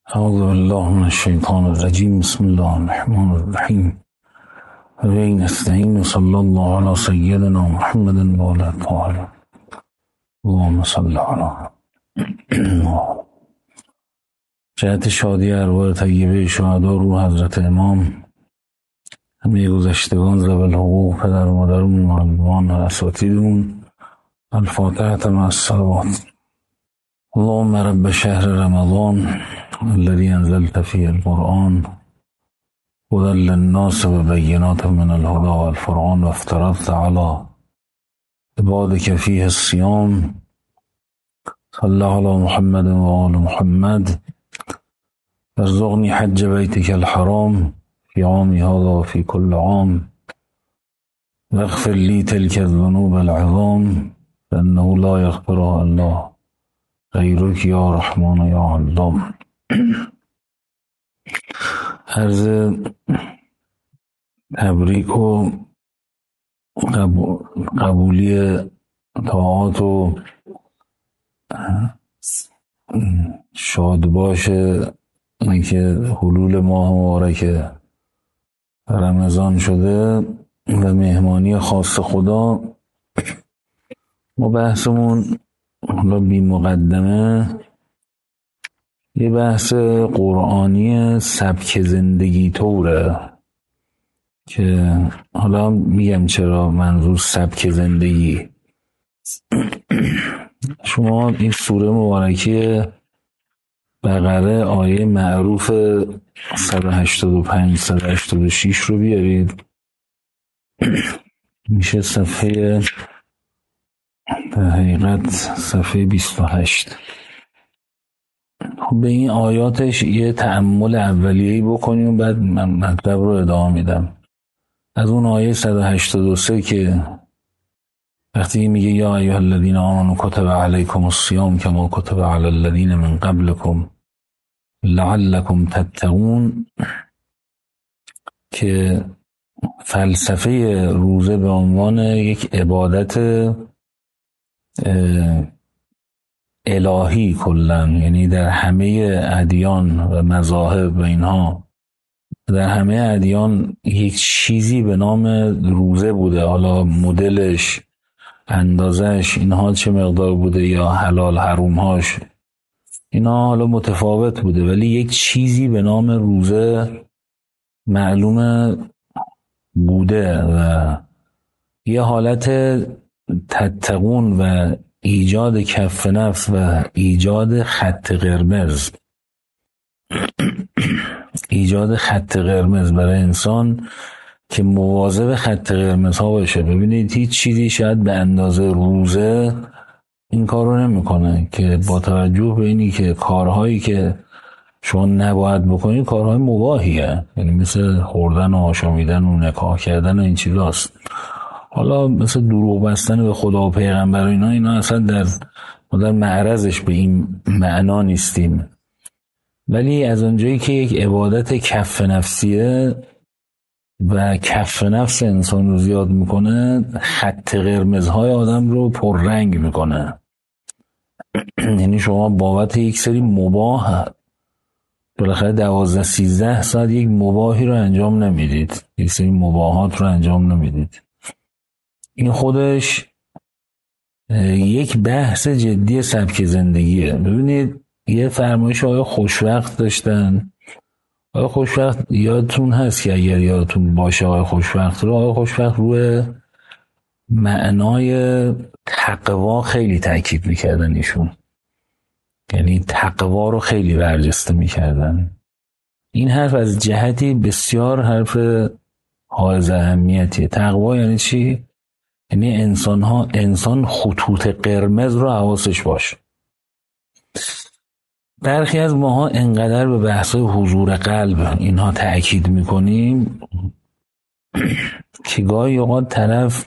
اعوذ بالله من الشیطان الرجیم. بسم الله الرحمن الرحیم. و نستعین صلی الله علی سیدنا محمد و علی طاهر. اللهم صل علی جهت شادی ارواح طیبه شهدا روح حضرت امام، همه گذشتگان، ذوی الحقوق، پدر و مادرمون، معلمان و اساتیدمون. الفاتحة مع الصلوات. اللهم رب شهر رمضان الذي انزلت فيه القرآن هدى للناس وبينات من الهدى والفرقان وافترضت على عبادك فيه الصيام. صل على محمد وآل محمد. ارزقني حج بيتك الحرام في عامي هذا وفي كل عام، واغفر لي تلك الذنوب العظام فإنه لا يغفرها إلا غیرک یا رحمان یا علام. عرض تبریک و قبولی طاعات و شاد باشه اینکه حلول ماه مبارک رمضان شده و مهمانی خاص خدا. ما بحثمون حالا بی مقدمه یه بحث قرآنی سبک زندگی طوره که حالا میگم چرا منظور سبک زندگی. شما این سوره مبارکه بقره آیه معروف 185-186 رو بیارید، میشه صفحه در حقیقت صفحه 28. به این آیاتش یه تأمل اولیه‌ای بکنیم و بعد من مطلب رو ادامه میدم. از اون آیه 183 که وقتی میگه یا ایها الذین آمنوا کتب علیکم الصیام کما کتب علی الذین من قبلکم لعلکم تتقون، که فلسفه روزه به عنوان یک عبادت الهی کلن، یعنی در همه ادیان و مذاهب و اینها، در همه ادیان یک چیزی به نام روزه بوده. حالا مدلش، اندازش، اینها چه مقدار بوده یا حلال حرومهاش، اینا حالا متفاوت بوده، ولی یک چیزی به نام روزه معلومه بوده و یه حالت تتقون و ایجاد کف نفس و ایجاد خط قرمز ایجاد خط قرمز برای انسان که مواظب خط قرمز ها باشه. ببینید هیچ چیزی شاید به اندازه روزه این کار رو نمی کنه که با توجه به اینی که کارهایی که شما نباید بکنید کارهای مباحیه، یعنی مثل خوردن و آشامیدن و نکاح کردن و این چیزاست. حالا مثل دروغ بستن به خدا و پیغمبر و اینا اصلا در معرضش به این معنا نیستیم، ولی از اونجایی که یک عبادت کف نفسیه و کف نفس انسان رو زیاد میکنه، خط قرمزهای آدم رو پررنگ میکنه. یعنی شما بابت یک سری مباح بالاخره 12-13 ساعت یک مباحی رو انجام نمیدید، یک سری مباحات رو انجام نمیدید. این خودش یک بحث جدی سبک زندگیه. ببینید یه فرمایش آقای خوشوقت داشتن. آقای خوشوقت یادتون هست که اگر یادتون باشه آقای خوشوقت روی معنای تقوا خیلی تاکید میکردن ایشون، یعنی تقوا رو خیلی برجسته میکردن. این حرف از جهتی بسیار حرف حائز اهمیتیه. تقوا یعنی چی؟ یعنی انسان خطوط قرمز رو حواسش باشه. برخی از ماها انقدر به بحث حضور قلب اینها تأکید میکنیم که گاهی اوقات طرف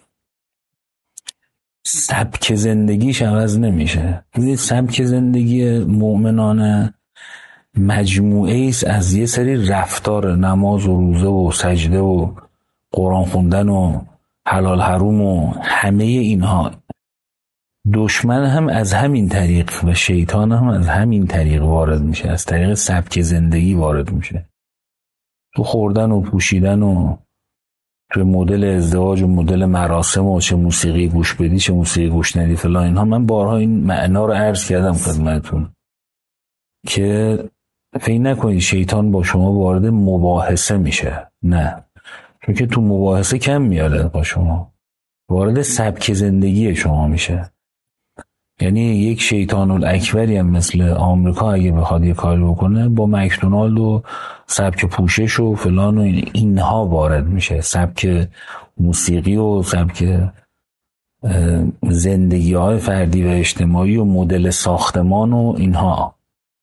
سبک زندگیش عوض نمیشه. ببینید سبک زندگی مؤمنانه مجموعه ایست از یه سری رفتار، نماز و روزه و سجده و قرآن خوندن و حلال حروم و همه اینها. دشمن هم از همین طریق و شیطان هم از همین طریق وارد میشه، از طریق سبک زندگی وارد میشه، تو خوردن و پوشیدن و تو مدل ازدواج و مدل مراسم و چه موسیقی گوش بدی چه موسیقی گوش ندی فلان اینها. من بارها این معنا رو عرض کردم خدمتتون که فکر نکنید شیطان با شما وارد مباحثه میشه، نه، چون که تو مباحثه کم میاره، با شما وارد سبک زندگی شما میشه. یعنی یک شیطان الاکبری هم مثل آمریکا اگه بخواد یه کاری بکنه با مکدونالد و سبک پوشش و فلان و اینها وارد میشه، سبک موسیقی و سبک زندگی های فردی و اجتماعی و مدل ساختمان و اینها.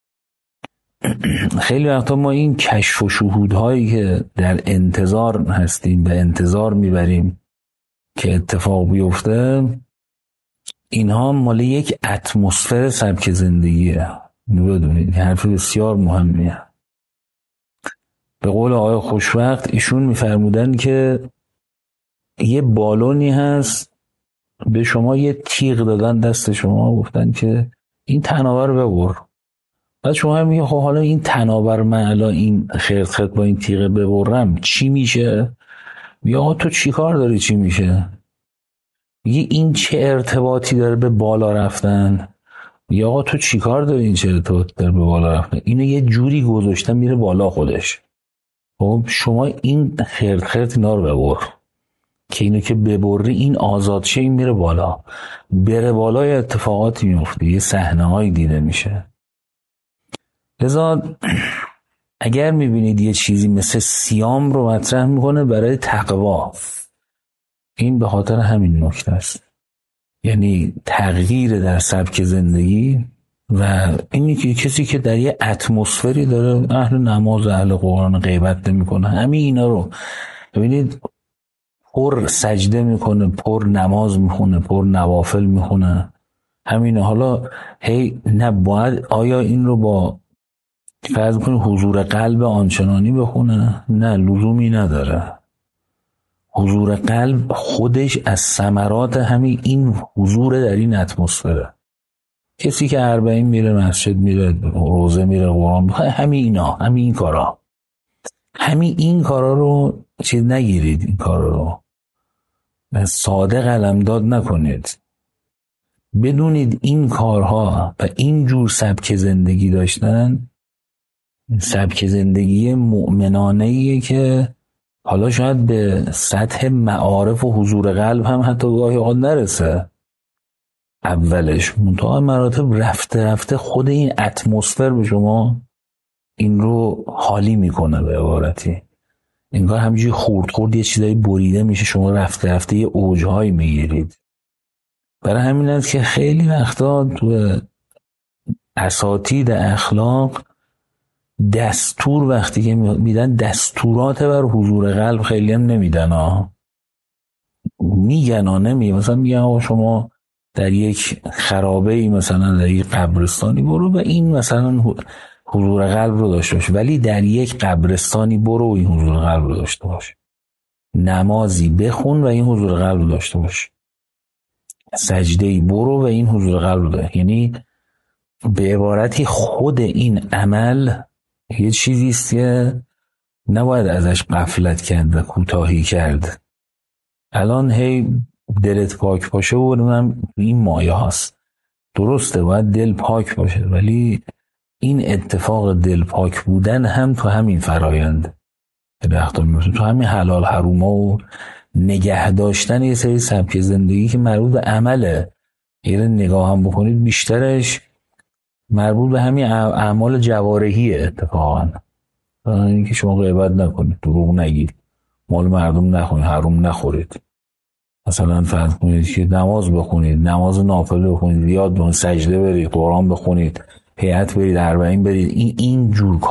خیلی وقتا ما این کشف و شهودهایی که در انتظار هستیم و انتظار میبریم که اتفاق بیفته، اینها مال یک اتمسفر سبک زندگیه. بدونید حرف بسیار مهمیه. به قول آقای خوشوقت ایشون میفرمودن که یه بالونی هست، به شما یه تیغ دادن دست شما، گفتن که این تناور ببر. بعد شما هم میگه خب حالا این تناور من الان این خرد با این تیغ ببرم چی میشه؟ میگه آقا تو چی کار داری چی میشه؟ میگه این چه ارتباطی داره به بالا رفتن؟ میگه آقا تو چی کار داری این چه ارتباطی داره به بالا رفتن؟ اینو یه جوری گذاشتن میره بالا خودش. خب شما این خرد اینا رو ببر که اینو که ببری این آزاد شه، این میره بالا. بره بالا یه اتفاقاتی میفته، یه صحنه‌هایی دیده میشه. لذا اگر میبینید یه چیزی مثل سیام رو مطرح میکنه برای تقوا، این به خاطر همین نکته است، یعنی تغییر در سبک زندگی و اینی که کسی که در یه اتمسفری داره، اهل نماز، اهل قرآن، غیبت نمیکنه، همین اینا رو ببینید پر سجده میکنه، پر نماز میخونه، پر نوافل میخونه، همین. حالا هی نباید آیا این رو با فرض کنید حضور قلب آنچنانی بخونه؟ نه، لزومی نداره. حضور قلب خودش از ثمرات همین این حضور در این اتمسفره. کسی که 40 میره مسجد، میره روزه، میره قرآن، همین اینا، همین این کارا، همین این کارا رو چیز نگیرید، این کارا رو ساده قلمداد نکنید. بدونید این کارها و این جور سبک زندگی داشتن سبک زندگی مؤمنانه‌ایه که حالا شاید به سطح معارف و حضور قلب هم حتی گاهی اوقات نرسه اولش، منتها مراتب رفته رفته خود این اتمسفر به شما این رو حالی میکنه. به عبارتی انگار همینجوری خورد خورد یه چیزایی بریده میشه، شما رفته رفته یه اوجهایی میگیرید. برای همین است که خیلی وقتا تو اساتید اخلاق دستور وقتی که میدن دستورات بر حضور قلب خیلی هم نمیدن میگن مثلا میگن آقا شما در یک خرابه ای، مثلا در یک قبرستانی برو و این مثلا حضور قلب رو داشته باش، ولی در یک قبرستانی برو و این حضور قلب رو داشته باش، نمازی بخون و این حضور قلب رو داشته باش، سجده‌ای برو و این حضور قلب رو داشته. یعنی به عبارتی خود این عمل یه چیزی است که نباید ازش غفلت کرد و کوتاهی کرد. الان هی دلت پاک باشه و بودم این مایه هاست، درسته باید دل پاک باشه، ولی این اتفاق دل پاک بودن هم تو همین فرایند تو همین حلال حرومه و نگه داشتن یه سری سبک زندگی که مربوط به عمله. یه نگاه هم بکنید بیشترش مربوط به همین اعمال جوارحیه. اتفاقا اینکه شما غیبت نکنید، دروغ نگید، مال مردم نخورید، حروم نخورید، مثلا فرض کنید که نماز بخونید، نماز نافله بخونید، زیاد بخونید، سجده برید، قرآن بخونید، هیئت برید، 40 برید، این جور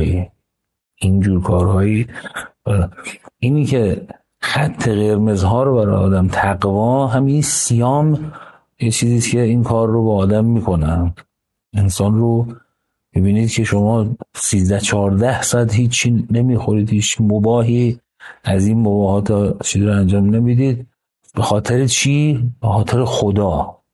کارهایی اینی که خط قرمزها رو برای آدم تقوا، همین سیام یه چیزیست که این کار رو با آدم میکنه. انسان رو ببینید که شما 13-14 ساعت هیچی نمیخورید، هیچ مباحی از این مباحات چیزی رو انجام نمیدید. به خاطر چی؟ به خاطر خدا.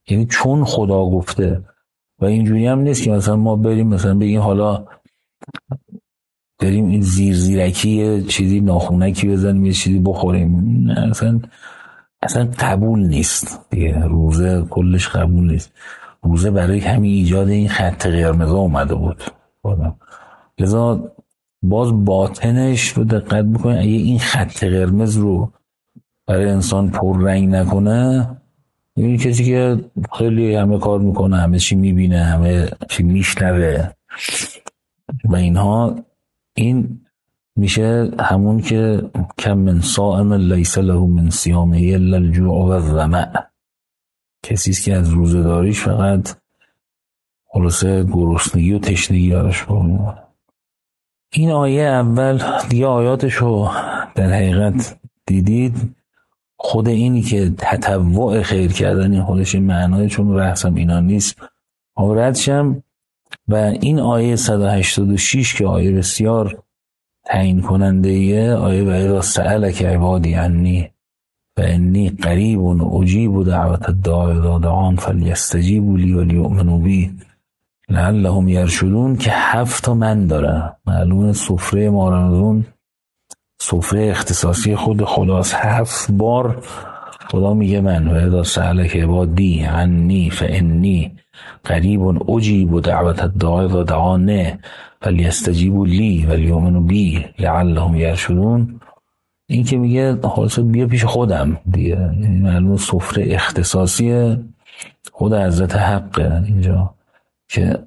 یعنی چون خدا گفته. و اینجوری هم نیست که مثلا ما بریم مثلا بگیم حالا بریم این زیرکی چیزی ناخونکی بزنیم یه چیزی بخوریم. نه، اصلا قبول نیست دیگه. روزه کلش قبول نیست. روزه برای همین ایجاد این خط قرمز اومده بود. لذا باز باطنش رو دقت بکنید، اگه این خط قرمز رو برای انسان پررنگ نکنه، این کسی که خیلی همه کار میکنه، همه چی میبینه، همه چی میشنوه و اینها، این میشه همون که کم من صائم لیس له من صیامه الا الجوع و الظمأ. کسیست که از روزه‌داریش فقط خلاصه گرسنگی و تشنگی براش میمونه. این آیه اول دیگه آیاتشو در حقیقت دیدید. خود اینی که تطوع خیر کردن این خودش معنای، چون بحثم اینا نیست آوردشم. و این آیه 186 که آیه بسیار تعیین کننده ایه، آیه و اذا سألک عبادی عنی فانی قریب اجیب دعوت الداع اذا دعان فلیستجیبوا لی ولیؤمنوا بی لعلهم یرشدون، که 7 من داره. معلومه سفره ما رمضان سفره اختصاصی خود خداست. 7 بار خدا میگه من و اذا سألک عبادی عنی فانی قریب اجیب دعوت الداع اذا دعان فلیستجیبوا لی ولیؤمنوا بی لعلهم یرشدون. این که میگه خلاصه بیا پیش خودم دیگه، یعنی معلومه سفره اختصاصی خود حضرت حقه اینجا که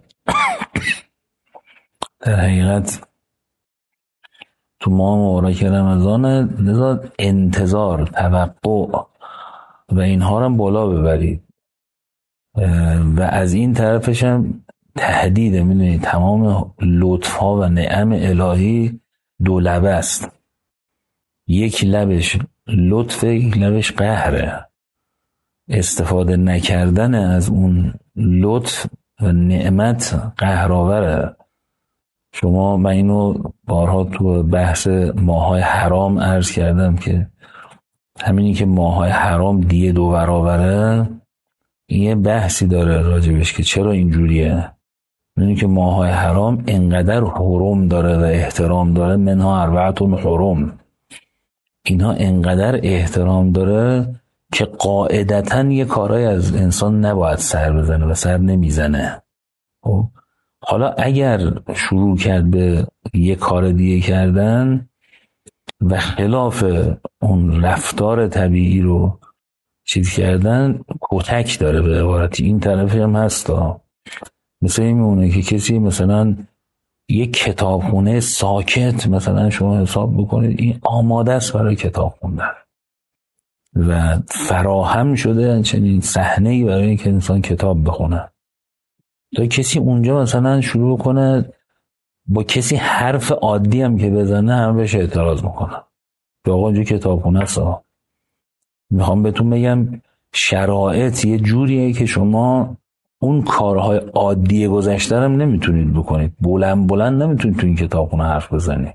در حقیقت تو ماه مبارک رمضان. لذا انتظار، توقع و اینها رو هم بالا ببرید. و از این طرفش هم تهدید. میدونید تمام لطف ها و نعم الهی 2 لبه است. یک لبش لطف، یک لبش قهره. استفاده نکردن از اون لطف و نعمت قهرآوره. من اینو بارها تو بحث ماهای حرام عرض کردم که همینی که ماهای حرام دیه 2 برابره، این یه بحثی داره راجبش که چرا اینجوریه. اینی که ماهای حرام انقدر حرم داره و احترام داره، منها 4 حرم، اینها انقدر احترام داره که قاعدتاً یه کارای از انسان نباید سر بزنه و سر نمیزنه. حالا اگر شروع کرد به یه کار دیگه کردن و خلاف اون رفتار طبیعی رو چیز کردن، کتک داره به عبارتی. این طرفی هم هستا. مثل این میمونه که کسی مثلا یک کتابخونه ساکت مثلا شما حساب بکنید این آماده است برای کتاب خوندن و فراهم شده چنین صحنه‌ای برای اینکه انسان کتاب بخونه، تا کسی اونجا مثلا شروع کنه با کسی حرف عادی هم که بزنه هم بهش اعتراض میکنه که آقا اونجا کتابخونه است. میخوام بهتون بگم شرایط یه جوریه که شما اون کارهای عادی گذشته هم نمیتونید بکنید. بلند نمیتونید تو این کتابخونه حرف بزنید.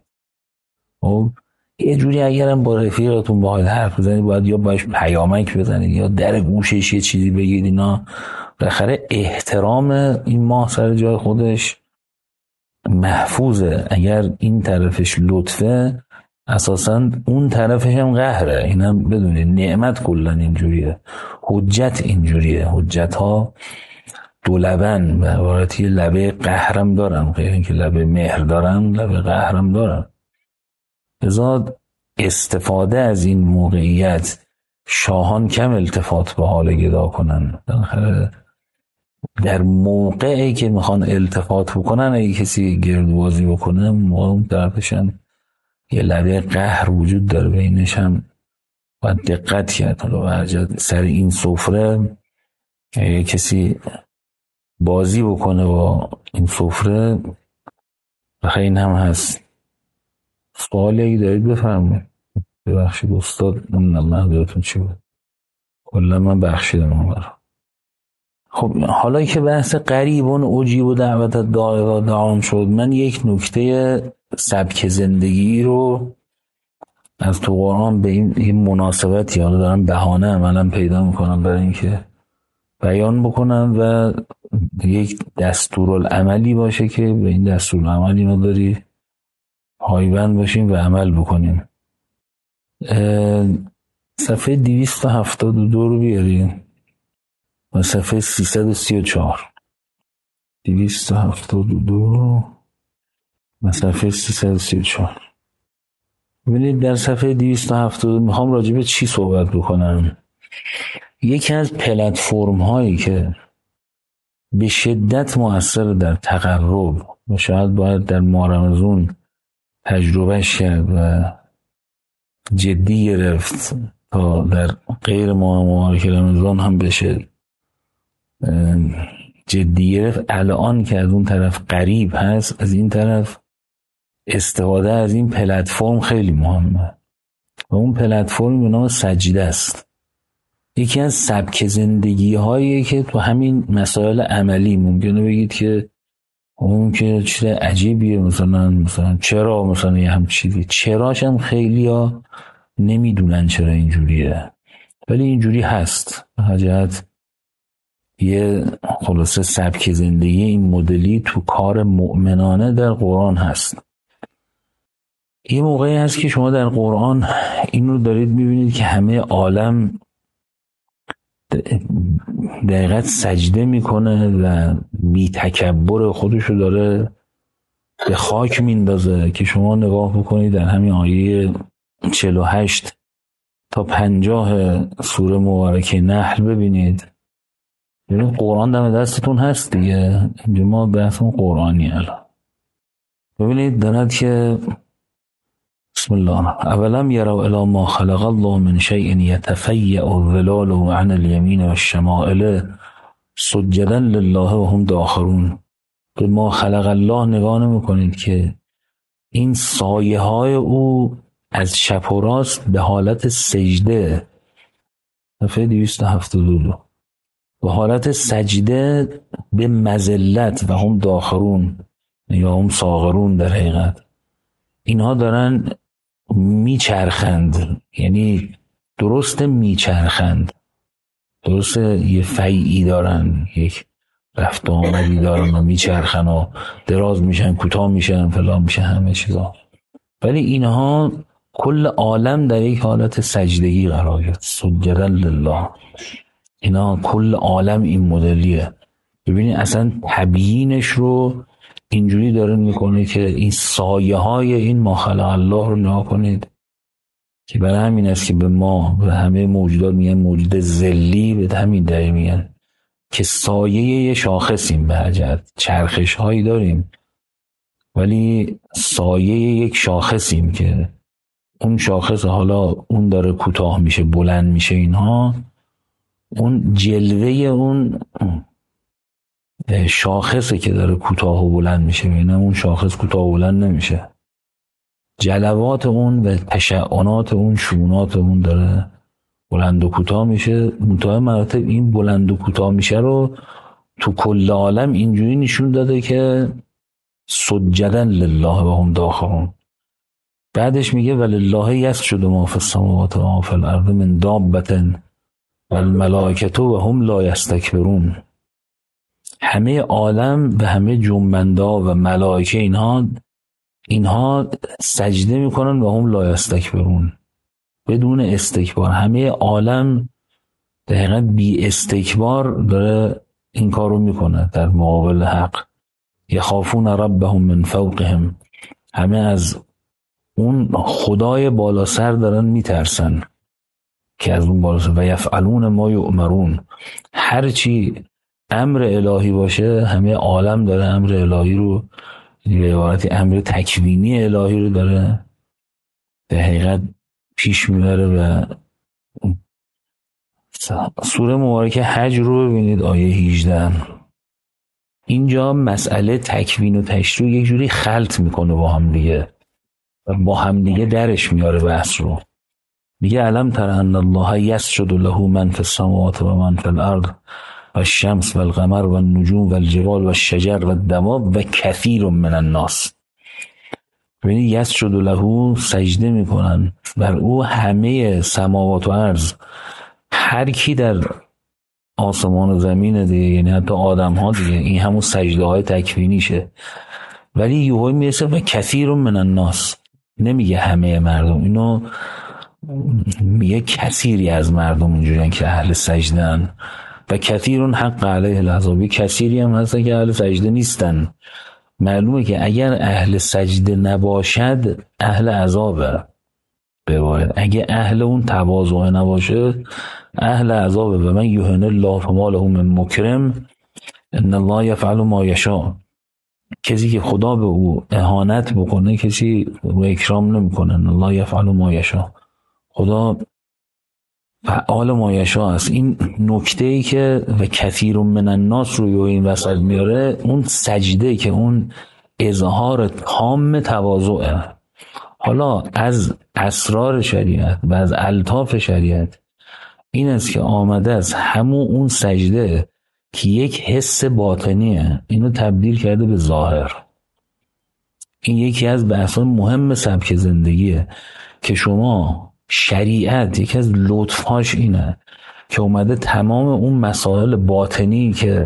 یه جوری اگرم با رفیقتون باید حرف بزنید، باید یا باش پیامک بزنید یا در گوشش یه چیزی بگید. اینا بالاخره احترام این ماه سر جای خودش محفوظه. اگر این طرفش لطفه، اساساً اون طرفش هم قهره. اینم بدونید نعمت کلن اینجوریه، حجت اینجوریه. حجت ها 2 لبن به عبارتی لبه قهرم دارن، غیر اینکه لبه مهر دارن لبه قهرم دارن. لذا استفاده از این موقعیت، شاهان کم التفات به حال گدا کنن. در موقعی که میخوان التفات بکنن، اگه کسی گردبازی بکنه اون طرفشن یه لبه قهر وجود داره، بینش هم باید دقت کرد. حالا سر این سفره اگه کسی بازی بکنه با این سفره بخیر این هم هست. سوالی اگه دارید بفرمایید. ببخشید استاد من دارتون چی بود؟ کلا من بخشیدم برای. خب حالا که بحث قریبون اجیب و دعوت الداع دعام شد، من یک نکته سبک زندگی رو از تو قرآن به این مناسبتی حالا دارم بهانه عملا پیدا میکنم برای اینکه بیان بکنم و یک دستورالعملی باشه که به این دستورالعمل اینا داری پایبند باشیم و عمل بکنیم. صفحه 272 رو بیاریم و صفحه 334. 272 و صفحه 334. ببینید در صفحه 270 میخوام راجع به چی صحبت بکنم. یکی از پلتفرم هایی که به شدت مؤثر در تقرب و شاید باید در ماه رمضان تجربهش کرد و جدی گرفت تا در غیر ماه مبارک رمضان هم بشه جدی گرفت، الان که از اون طرف قریب هست، از این طرف استفاده از این پلتفرم خیلی مهمه و اون پلتفرم به نام سجده است. یکی از سبک زندگی هایی که تو همین مسائل عملی ممکنه بگید که اون که چیز عجیبیه، مثلا چرا مثلا یه هم چیزی، چراش هم خیلی ها نمیدونن چرا اینجوریه، ولی اینجوری هست. حاجت یه خلاصه سبک زندگی این مدلی تو کار مؤمنانه در قرآن هست. یه موقعی هست که شما در قرآن این رو دارید میبینید که همه عالم دقیقاً سجده میکنه و بی تکبر خودشو داره به خاک میندازه که شما نگاه بکنید در همین آیه 48 تا 50 سوره مبارکه نحل ببینید. ببینید قرآن دم دستتون هست دیگه، اینجا ما بحثمون قرآنی. الان ببینید دارد که بسم الله اولم یروا الی ما خلق الله من شیء یتفیأ ظلاله عن الیمین و الشمائل سجدا لله و هم داخرون. به ما خلق الله نگاه نمی‌کنید که این سایه های او از چپ و راست به حالت سجده، صفحه 272 به حالت سجده به مذلت و هم داخرون یا هم صاغرون، در حقیقت اینها دارن میچرخند، یعنی درسته میچرخند، درسته یه فیعی دارن، یک رفت و آمدی دارن و میچرخن و دراز میشن کوتاه میشن فلان میشن همه چیزا، ولی اینها کل عالم در یک حالت سجدگی قرار گرفت. سجدا لله، اینا کل عالم این مدلیه. ببینید اصلا تبیینش رو اینجوری داره میکنه که این سایه های این ما خلق الله رو نگاه کنید که برای همین است که به ما و همه موجودات میگن موجود ذلی، به همین دلیل میگن که سایه یه شاخصیم، به حجت چرخش هایی داریم ولی سایه یک شاخصیم که اون شاخص حالا اون داره کوتاه میشه بلند میشه، اینها اون جلوه اون شاخصه که داره کوتاه و بلند میشه، ببینم اون شاخص کوتاه و بلند نمیشه، جلوات اون و تشعنات اون شونات اون داره بلند و کوتاه میشه. منتهای مراتب این بلند و کوتاه میشه رو تو کل عالم اینجوری نشون داده که سجدا لله و هم داخرون. بعدش میگه ولله یسجد ما فی السماوات و ما فی الارض من دابة والملائکة و هم لا یستکبرون. همه عالم و همه جنبندا و ملائکه اینها سجده میکنن و هم لا یستکبرون، بدون استکبار. همه عالم دقیقا بی استکبار داره این کار رو میکنه در مقابل حق. یخافون ربهم من فوقهم، همه از اون خدای بالا سر دارن میترسن که از اون بالا سر. و یفعلون ما یؤمرون، هر چی امر الهی باشه همه عالم داره امر الهی رو، به عبارتی امر تکوینی الهی رو داره در حقیقت پیش میبره. و سوره مبارکه حج رو ببینید آیه 18، اینجا مسئله تکوین و تشریع یک جوری خلط میکنه با هم دیگه و با هم دیگه درش میاره بحث رو. میگه علم تر ان الله یسجد له من فی السماوات و من فی الارض و الشمس و القمر و النجوم و الجبال و الشجر و الدواب و کثیر من الناس. ببینید یسجد له، سجده میکنن بر او همه سماوات و ارض، هر کی در آسمان و زمین دیگه، یعنی حتی آدم ها دیگه، این همون سجده های تکوینیشه. ولی یهو میرسه و کثیر من الناس، نمیگه همه مردم، اینو میگه کثیری از مردم اینجورین که اهل سجدن. و کثیرون حق علیه العذاب، کثیری هم هستن که اهل سجده نیستن. معلومه که اگر اهل سجده نباشد اهل عذابه بباید، اگه اهل اون تواضع نباشه اهل عذابه. و من یهن الله فما له من مکرم ان الله یفعل ما یشاء. کسی که خدا به او اهانت بکنه کسی و اکرام نمیکنه. ان الله یفعل ما یشاء، خدا فعال ما یشاء است. این نکته ای که و کثیر من الناس روی این وسط میاره، اون سجده که اون اظهار تام تواضعه. حالا از اسرار شریعت و از الطاف شریعت این است که آمده از همون اون سجده که یک حس باطنیه، اینو تبدیل کرده به ظاهر. این یکی از بحث‌های مهم سبک زندگیه که شما شریعت یکی از لطفاش اینه که اومده تمام اون مسائل باطنی که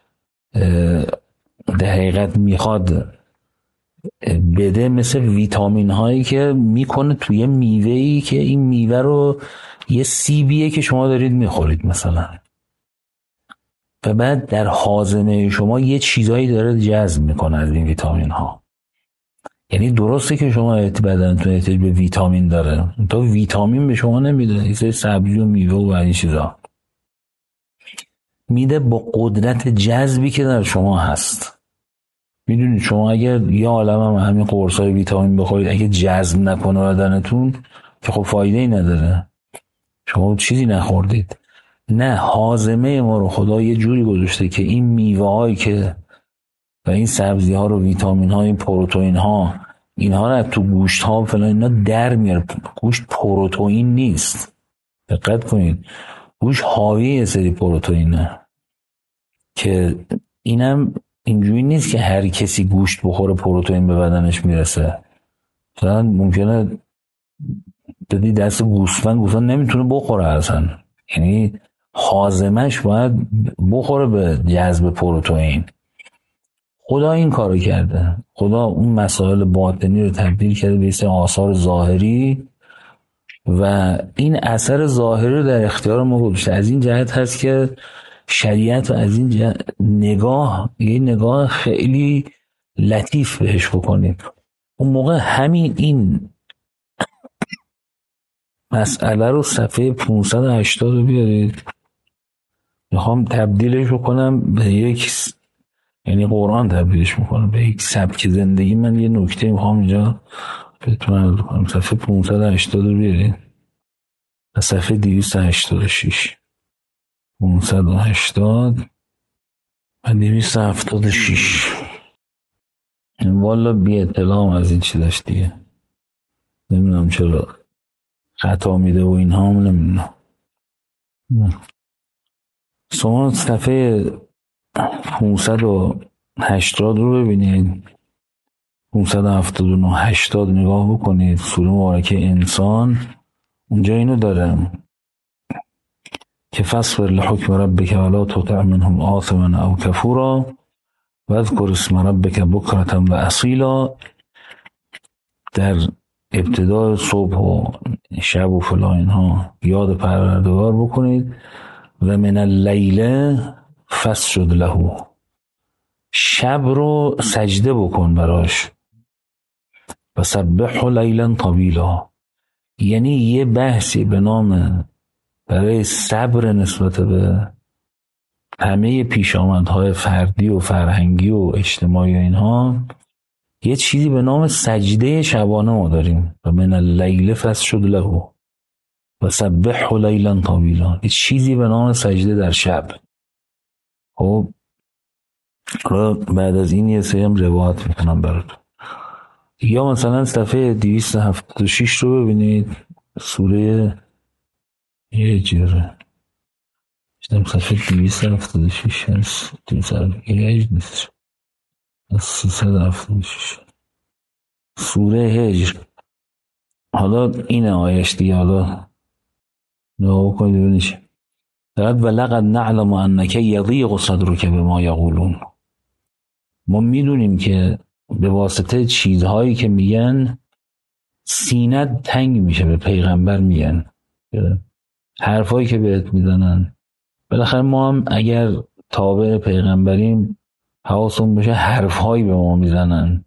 در حقیقت میخواد بده، مثل ویتامین هایی که میکنه توی میوه‌ای که این میوه رو یه سیبیه که شما دارید میخورید مثلا، و بعد در هاضمه شما یه چیزایی داره جذب میکنه از این ویتامین ها. یعنی درسته که شما بدنتون احتیاج به ویتامین داره، تا ویتامین به شما نمیده، این سری سبزی و میوه و این چیزا میده با قدرت جذبی که در شما هست. میدونید شما اگر یه عالم هم همین قرصای ویتامین بخورید، اگه جذب نکنه بدنتون که خب فایده ای نداره، شما چیزی نخوردید. نه، هاضمه ما رو خدا یه جوری گذاشته که این میوه هایی که و این سبزی ها رو ویتامین ها، این پروتئین ها، اینها رو تو گوشت ها فلان اینا در میاره. گوشت پروتئین نیست، دقت کنید، گوشت حاوی یه سری پروتئینه که اینم اینجوری نیست که هر کسی گوشت بخوره پروتئین به بدنش میرسه. مثلا ممکنه بدی دست گوسفند نمیتونه بخوره اصلا، یعنی هاضمش باید بخوره به جذب پروتئین. خدا این کارو کرده، خدا اون مسائل باطنی رو تبدیل کرده به این آثار ظاهری و این اثر ظاهری رو در اختیار ما گذاشته. از این جهت هست که شریعت و از این یه نگاه خیلی لطیف بهش بکنیم. اون موقع همین این مسئله رو صفحه 580 رو بیارید، میخوام تبدیلش بکنم به یک، یعنی قرآن تبدیلش میکنم به یک سبک زندگی. من یه نکته میخوام اینجا بهتون بکنم. صفحه 580 رو بیارید و صفحه 286، 580 و 276. والا بی اطلاع از این چی داشت دیگه، نمیدونم چرا خطا میده و اینها هم نمیدونم. شما صفحه 580 رو ببینید، 579 80 نگاه بکنید، سوره مبارکه انسان. اونجا اینو داره که فاصبر لحکم ربک ولا تطع منهم آثما او کفورا واذکر اسم ربک بکرة و اصیلا. در ابتدای صبح و شب و فلان اینها یاد پروردگار بکنید. و من اللیل فاسجد له، شب رو سجده بکن براش. و سبحه لیلا طویلا، یعنی یه بحثی به نام برای صبر نسبت به همه پیشامدهای فردی و فرهنگی و اجتماعی و اینها، یه چیزی به نام سجده شبانه ما داریم. و من اللیل فاسجد له و سبحه لیلا طویلا، یه چیزی به نام سجده در شب. خب بعد از این یه سری هم روایت میکنم براتون. یا مثلا صفحه 276 رو ببینید، سوره هجر. صفحه 276 هست، 276 نیست، 376 سوره هجر. حالا این آیش دیگه، حالا نگاه کنید ببینید دارد و لقد نعلم انک یضیق صدرک بما یقولون. ما میدونیم که به واسطه چیزهایی که میگن سینت تنگ میشه. به پیغمبر میگن حرفایی که بهت میزنن. بالاخره ما هم اگر تابع پیغمبریم حواسمون بشه حرفهایی به ما میزنن.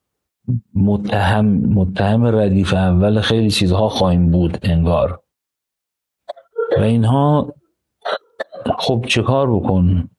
متهم ردیف اول خیلی چیزها خواهیم بود انگار. و اینها خب چه کار بکن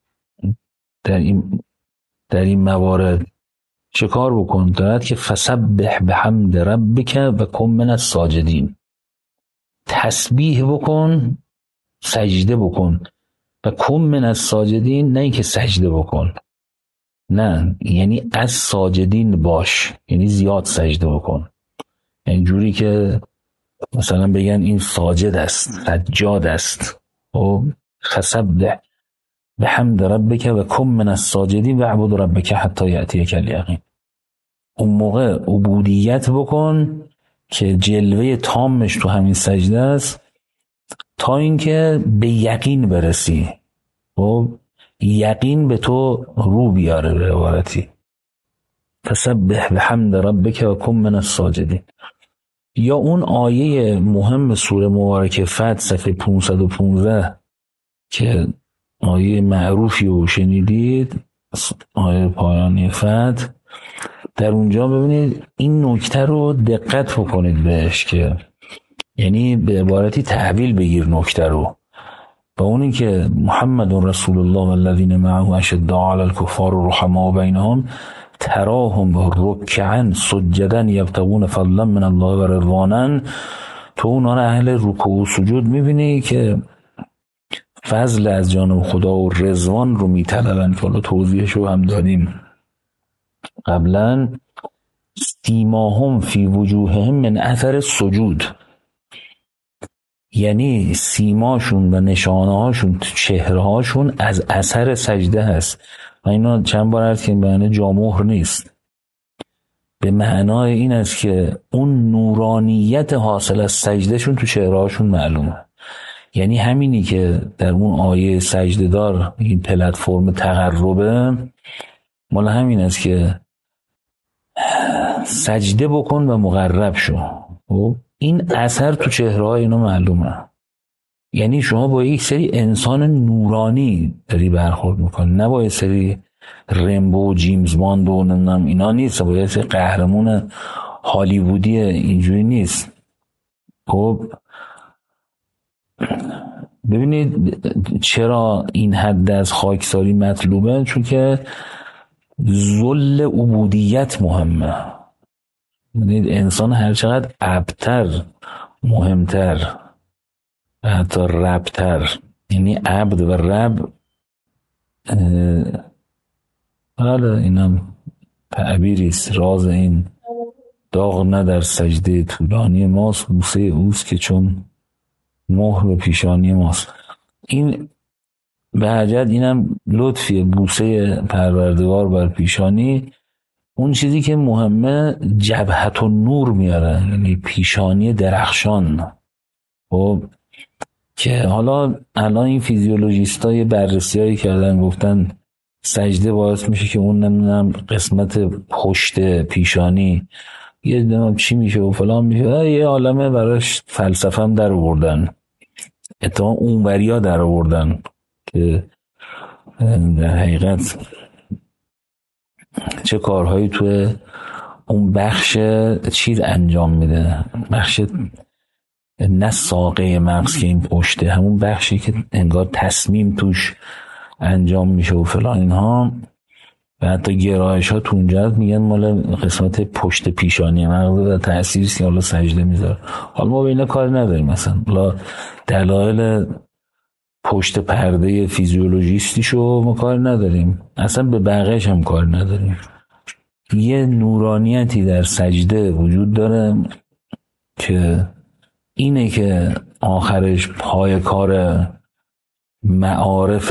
در این موارد؟ چه کار بکن؟ دارد که فسبح بحمد ربک و کن من الساجدین. تسبیح بکن، سجده بکن. و کن من الساجدین، نه اینکه سجده بکن، نه، یعنی از ساجدین باش، یعنی زیاد سجده بکن. یعنی جوری که مثلا بگن این ساجد است، سجاد است. و فسبح بحمد ربک و کن من الساجدین و اعبد ربک حتی یأتیک الیقین. اون موقع عبودیت بکن که جلوه تامش تو همین سجده است، تا اینکه به یقین برسی. و یقین به تو رو بیاره. به عبارتی فسبح بحمد ربک و کن من الساجدین. یا اون آیه مهم سوره مبارکه فتح صفحه 515 که آیه معروفی رو شنیدید، آیه پایانی فتح، در اونجا ببینید این نکته رو دقت بکنید بهش، که یعنی به عبارتی تحویل بگیر نکته رو. و اونی که محمد رسول الله والذین معه اشداء علی الکفار رحماء بینهم تراهم رکعا سجدا یبتغون فضلا من الله و رضوانا. تو اونا رو اهل رکوع و سجود میبینی که فضل از جانب خدا و رضوان رو میطلبن، که حالا توضیحش رو هم دادیم قبلا. سیماهم فی وجوههم من اثر السجود، یعنی سیماشون و نشانه هاشون، چهره هاشون از اثر سجده هست. و اینا چند بار عرض کردیم معنی جامهر نیست، به معنای این است که اون نورانیت حاصل از سجدهشون تو چهره هاشون معلومه. یعنی همینی که در اون آیه سجده دار این پلتفرم تقربه مال همین است که سجده بکن و مقرب شو. این اثر تو چهره‌های اینا معلومه. یعنی شما با یک سری انسان نورانی داری برخورد میکنی، نه با یک سری رمبو و جیمز باند و نمیدونم اینا نیست، با یک سری قهرمان هالیوودی اینجوری نیست. خب ببینید چرا این حد از خاکساری مطلوبه؟ چون که ذل عبودیت مهمه. ببینید انسان هر چقدر ابتر، مهمتر و حتی ربتر، یعنی عبد و رب، حالا اینم تعبیریست، راز این داغ نه در سجده طولانی ماست، بوسه اوست که چون مهر به پیشانی ماست. این به حجت اینم لطفیه، بوسه پروردگار بر پیشانی. اون چیزی که مهمه جبهت و نور میاره، یعنی پیشانی درخشان. خب که حالا الان این فیزیولوژیستای بررسی هایی کردن، گفتن سجده باعث میشه که اون نمیدونم قسمت پشت پیشانی یه نمیدونم چی میشه و فلان میشه، یه عالمه براش فلسفه هم در آوردن، اتفاقا اونوریا در آوردن که در حقیقت چه کارهایی توی اون بخش چیز انجام میده، بخش نه ساقه مغز که این پشته، همون بخشی که انگار تصمیم توش انجام میشه و فلان اینها. و حتی گرایش ها تو اونجا میگن مال قسمت پشت پیشانی مغز و تأثیریست که حالا سجده میذاره. حالا ما به اینا کاری نداریم، مثلا حالا دلایل پشت پرده فیزیولوژیستیشو ما کاری نداریم، اصلا به بقیه‌اش هم کاری نداریم. یه نورانیتی در سجده وجود داره که اینه که آخرش پای کار معارف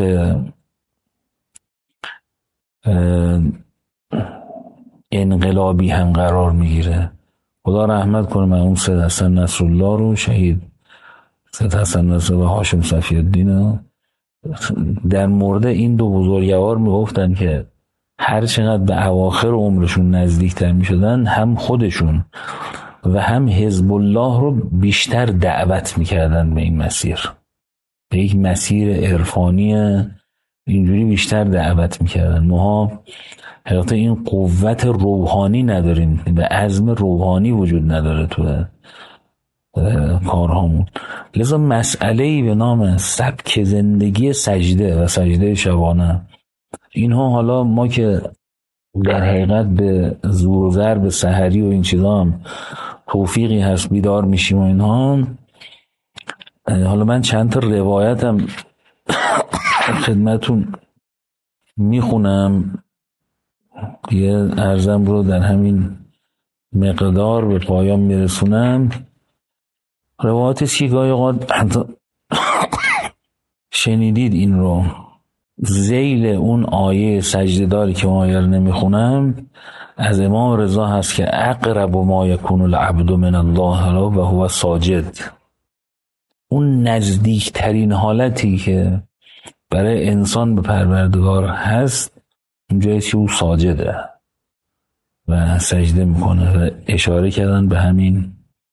انقلابی هم قرار میگیره. خدا رحمت کنه مرحوم سید حسن نصرالله رو، شهید سید حسن نصرالله و هاشم صفی الدین، در مورد این دو بزرگوار میگفتن که هر چقدر به اواخر عمرشون نزدیکتر میشدن، هم خودشون و هم حزب الله رو بیشتر دعوت میکردن به این مسیر، به یک مسیر عرفانی اینجوری بیشتر دعوت میکردن. ماها حقیقتا این قوت روحانی نداریم و عزم روحانی وجود نداره تو کارهامون. لذا مسئله‌ای به نام سبک زندگی سجده و سجده شبانه، اینها حالا ما که در حقیقت به زور و ضرب سحری و این چیزا هم توفیقی هست بیدار میشیم و اینها، حالا من چند تا روایتم خدمتون میخونم، یه عرضم رو در همین مقدار به پایان میرسونم. روایتی که گاهی اوقات شنیدید این رو، ذیل اون آیه سجده داری که ما آیه رو نمیخونم از امام رضا هست که اقرب ما یکون العبد من الله و هو ساجد. اون نزدیک ترین حالتی که برای انسان به پروردگار هست اونجایی که او ساجده و سجده میکنه و اشاره کردن به همین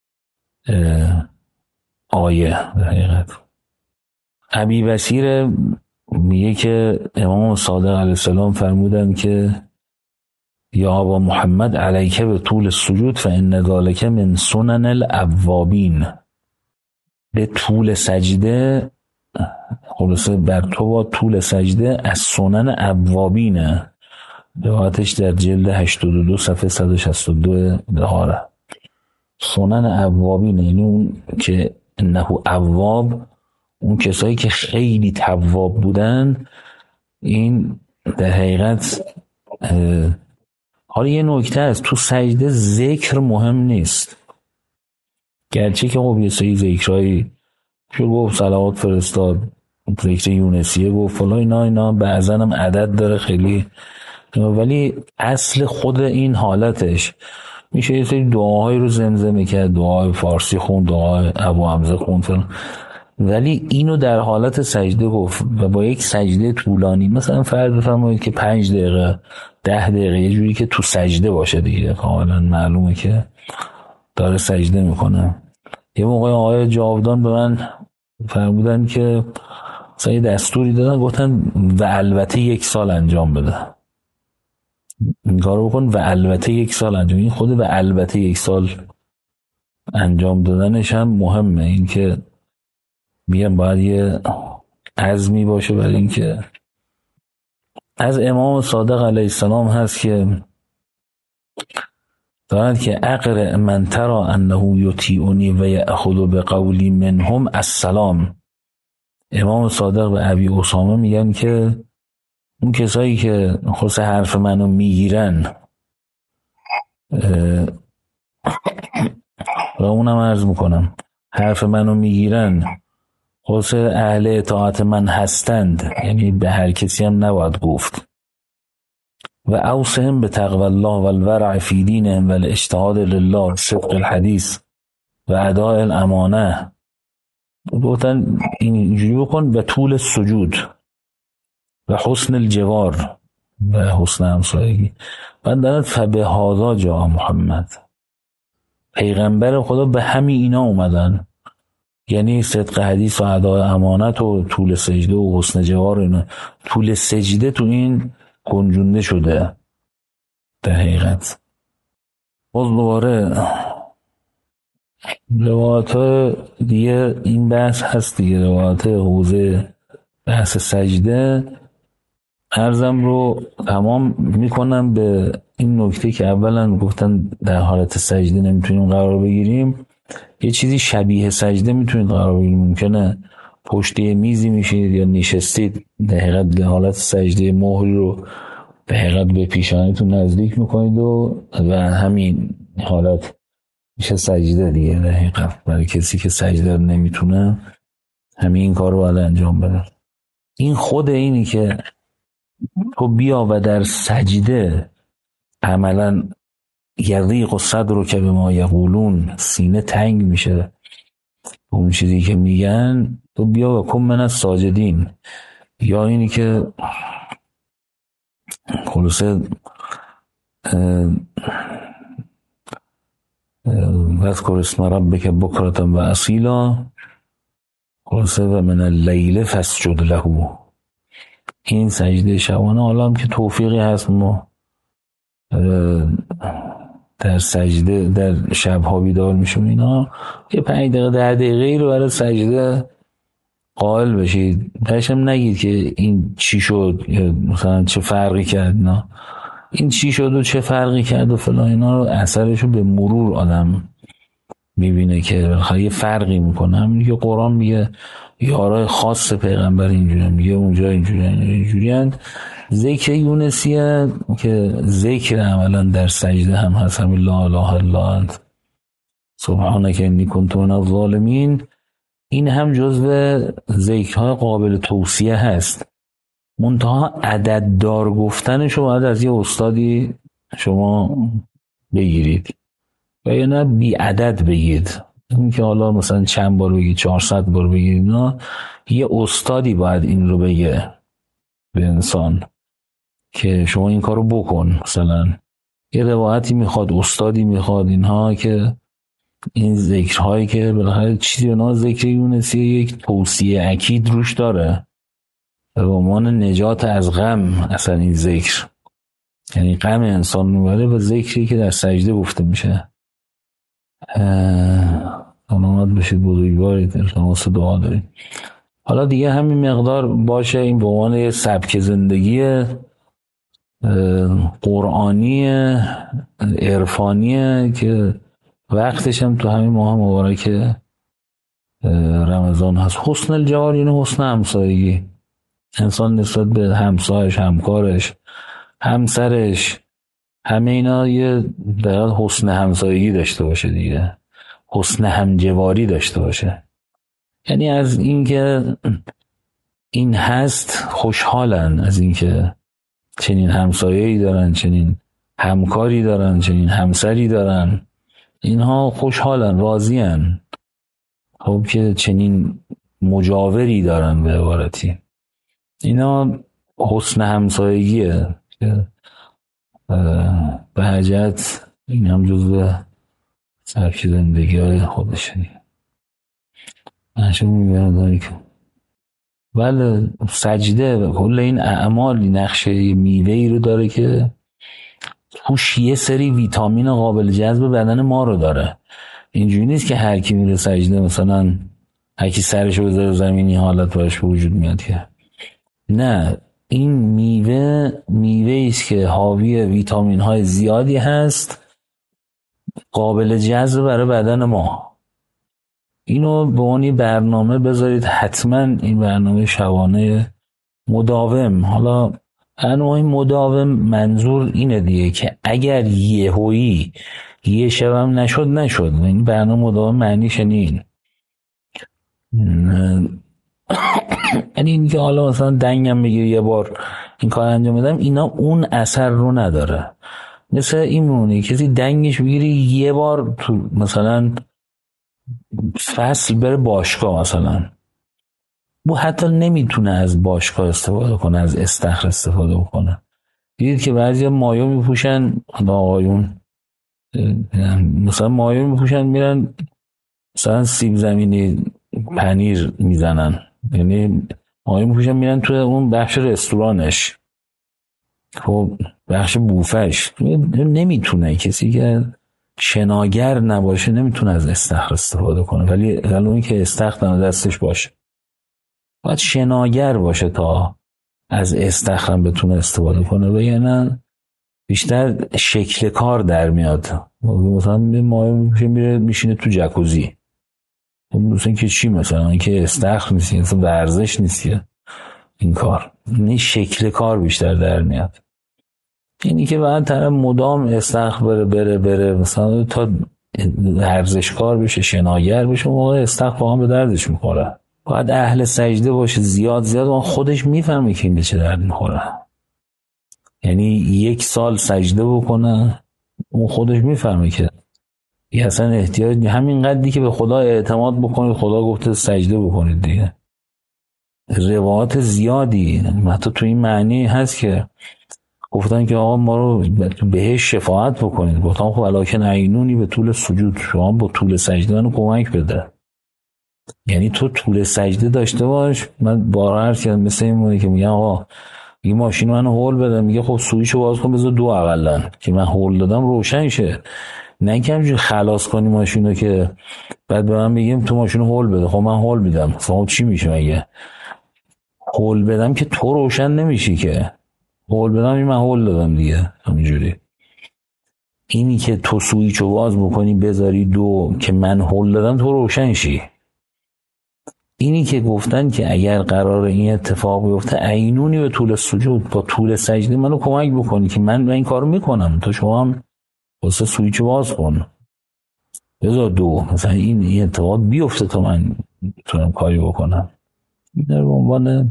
آیه. در حقیقت ابی بصیر میگه که امام صادق علیه السلام فرمودن که یا ابا محمد علیک به طول السجود فان ذلک من سنن الاوابین. به طول سجده، خلاصه بر تو با طول سجده از سنن اوابینه. روایتش در جلد 82 صفحه 162 داره. سنن اوابینه یعنی اون که انه اواب، اون کسایی که خیلی تواب بودن. این در حقیقت حالا یه نکته است، تو سجده ذکر مهم نیست، گرچه که خب یه سری ذکرهایی که گفت صلوات فرستاد، ذکر یونسیه گفت فلان، اینا بعضن هم عدد داره خیلی، ولی اصل خود این حالتش میشه یه سری دعاهایی رو زمزمه کرد، دعای فارسی خوند، دعای ابو حمزه خوند فلان، ولی اینو در حالت سجده گفت و با یک سجده طولانی. مثلا فرض بفرمایید که 5 دقیقه 10 دقیقه یه جوری که تو سجده باشه دیگه، کاملا معلومه که داره سجده میکنه. یه موقع آقای جاودان به من فرمودن که مثلا یه دستوری دادن، گفتن و البته 1 سال انجام بده این کارو بکن، و البته 1 سال انجام. این خود و البته 1 سال انجام دادنش هم مهمه، این که میگم باید یه عزمی باشه برای این که از امام صادق علیه السلام هست که دارد که اقرأ من ترى انه یطیعنی و یأخذ بقولی منهم السلام. امام صادق به ابی اسامه میگن که اون کسایی که خود حرف منو میگیرن و اونم عرض میکنم حرف منو میگیرن خود اهل اطاعت من هستند، یعنی به هر کسی هم نباید گفت. و اوصهم به تقوی الله و الورع فی دینهم و الاجتهاد لله صدق الحدیث و اداء الامانه. گفتن اینجوری بکن و طول سجود و حسن الجوار و حسن همسایگی. بعد دارد فبه هذا جاء محمد، پیغمبر خدا به همین اینا اومدن، یعنی صدق حدیث و اداء امانت و طول سجده و حسن جوار. اینا طول سجده تو این گنجونده شده در حقیقت. باز دوباره روایت دیگه این بحث هست دیگه، روایت حوزه بحث سجده. عرضم رو تمام میکنم به این نکته که اولا گفتن در حالت سجده نمیتونیم قرار بگیریم، یه چیزی شبیه سجده میتونید قرار بگیریم. ممکنه پشت میزی میشید یا نشستید، در حقیقت در حالت سجده مهری رو در حقیقت به پیشانیتون نزدیک میکنید و همین حالت میشه سجده دیگه. در حقیقت برای کسی که سجده نمیتونه همین کار رو باید انجام بده. این خود اینی که تو بیا و در سجده عملا یضیق صدرک بما یقولون، سینه تنگ میشه اون چیزی که میگن، تو بیا و کن من الساجدین، یا اینی که خلاصه واذکر اسم ربک بکرة و اصیلا، خلاصه و من اللیل فاسجد له. این سجده شبانه. حالا هم که توفیقی هست ما در سجده در شبها بیدار میشیم، اینا یه 5 دقیقه 10 دقیقه رو برای سجده قائل بشید. داشتم نگید که این چی شد مثلا چه فرقی کرد، نه این چی شد و چه فرقی کرد و فلان، اینا رو اثرشو به مرور آدم میبینه که بالاخره یه فرقی میکنه. همین که قرآن میگه یارای خاص پیغمبر اینجوری، میگه اونجا اینجوری. ذکر یونسیه که ذکر عملا در سجده هم هست، همین لا اله الا انت سبحانک انی کنت من الظالمین. این هم جزو ذکرهای قابل توصیه هست، منتها عدد دار گفتنشو باید از یه استادی شما بگیرید و یا نه بی عدد بگید. این که حالا مثلا چند بار بگید، 400 بار بگید، نه، یه استادی باید این رو بگه به انسان که شما این کارو بکن. مثلا یه روایتی میخواد، استادی میخواد، اینها که این ذکرهایی که بالاخره چیزی به نام ذکر یونسی یک توصیه اکید روش داره به عنوان نجات از غم. اصلا این ذکر یعنی غم انسان میبره و ذکری که در سجده گفته میشه. سلامت بشید بزرگواری، در تماس دعا داریم. حالا دیگه همین مقدار باشه، این به عنوان یه سبک زندگی قرآنی عرفانیه که وقتش هم تو همین ماه مبارک رمضان هست. حسن الجوار یعنی حسن همسایگی، انسان نسبت به همسایش، همکارش، همسرش، همه اینا یه در حسن همسایگی داشته باشه دیگه، حسن همجواری داشته باشه. یعنی از اینکه این هست خوشحالن، از اینکه چنین همسایه‌ای دارن، چنین همکاری دارن، چنین همسری دارن، اینها خوشحالن، راضین. خب که چنین مجاوری دارن، به عبارتی اینا حسن همسایگیه که بهجت این هم جزو سبک زندگی های خودشه. منشون میبینم داری که ولی سجده کل این اعمال نقشه میوه‌ای رو داره که توش یه سری ویتامین قابل جذب بدن ما رو داره. اینجوری نیست که هر کی میره سجده مثلا هر کی سرشو بذاره زمینی حالت براش به وجود میاد که نه. این میوه است که حاوی ویتامین های زیادی هست، قابل جذب برای بدن ما. اینو به عنوان برنامه بذارید حتما، این برنامه شبانه مداوم. حالا انواع مداوم منظور اینه دیگه که اگر یهویی یه شبم نشد این برنامه مداوم معنیش نین. یعنی این که حالا مثلا دنگم بگیر یه بار این کار انجام بدم، اینا اون اثر رو نداره. مثل این مونه کسی دنگش بگیری یه بار تو مثلا فصل بره باشگاه، مثلا او حتی نمیتونه از باشگاه استفاده کنه، از استخر استفاده کنه. دیدید که بعضی مایو میپوشن، آقایون مثلا مایو میپوشن میرن مثلا سیب زمینی پنیر میزنن، یعنی مایو میپوشن میرن تو اون بخش رستورانش، خب بخش بوفش. نمیتونه کسی که شناگر نباشه نمیتونه از استخر استفاده کنه، ولی اون که استخر دستش باشه باید شناگر باشه تا از استخرم بتونه استفاده کنه، و یعنی بیشتر شکل کار در میاد. مثلا مایو میره میشینه تو جکوزی، مثلا که چی، مثلا این که استخر نیست، مثلا ورزش نیست این کار، این شکل کار بیشتر در میاد. اینی که بعد طرف مدام استخر بره مثلا تا ورزشکار بشه، شناگر بشه، موقع استخر واقعا به دردش میخوره. باید اهل سجده باشه زیاد اون خودش میفهمه که این به چه درد میخوره. یعنی 1 سال سجده بکنه اون خودش میفهمه که اصلا احتیاج همین قدری که به خدا اعتماد بکنید، خدا گفته سجده بکنید دیگه. روایات زیادی حتی تو این معنی هست که گفتن که آقا ما رو بهش شفاعت بکنید. گفتم خب الاکن عینونی به طول سجود، شما با طول سجده منو کمک بده. یعنی تو طول سجده داشته باش. من بارها عرض کردم مثل این مونه که میگن آقا این ماشین من هول بده، میگه خب سویچو باز کن بذار دو اقلا که من هول دادم روشن شه. نه که همینجوری خلاص کنی ماشینو که بعد به من بگیم تو ماشینو هول بده. خب من هول میدم، خب چی میشه مگه؟ هول بدم که تو روشن نمیشی که. هول بدم این من هول دادم دیگه. همینجوری اینی که تو سویچو باز بکنی بذاری دو که من هول دادم تو روشن شی. اینی که گفتن که اگر قرار این اتفاق بیفته عینونی به طول سجود با طول سجده منو کمک بکنی که من این کارو میکنم، تو شما هم واسه سویچو باز کن بذار دو، مثلا این اتفاق بیفته تا من بتونم کاری بکنم. این در عنوان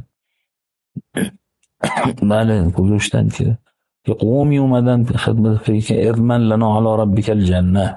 بله گذاشتن که قومی اومدن خدمت پیغمبر که اضمن لنا علی ربک الجنه،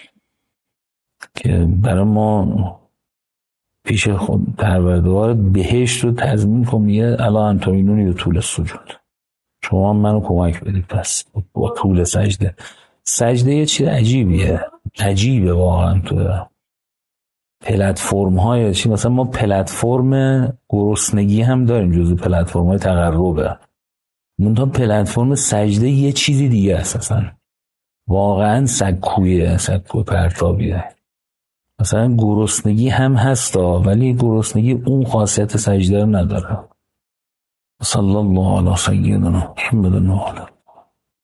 که برای ما پیش خود پروردگار بهشت رو تضمین کن. میگه الا انتوینونی به طول سجود، شما منو کمک بدید. پس با طول سجده. سجده یه چیز عجیبه واقعا. تو پلتفرم های چی، مثلا ما پلتفرم گرسنگی هم داریم جزو پلتفرم های تقربه، منتها پلتفرم سجده یه چیزی دیگه اساسا. واقعا سکوی پرتابیه. مثلا گرسنگی هم هستا ولی گرسنگی اون خاصیت سجده رو نداره. صلی الله علی سیدنا محمد و علی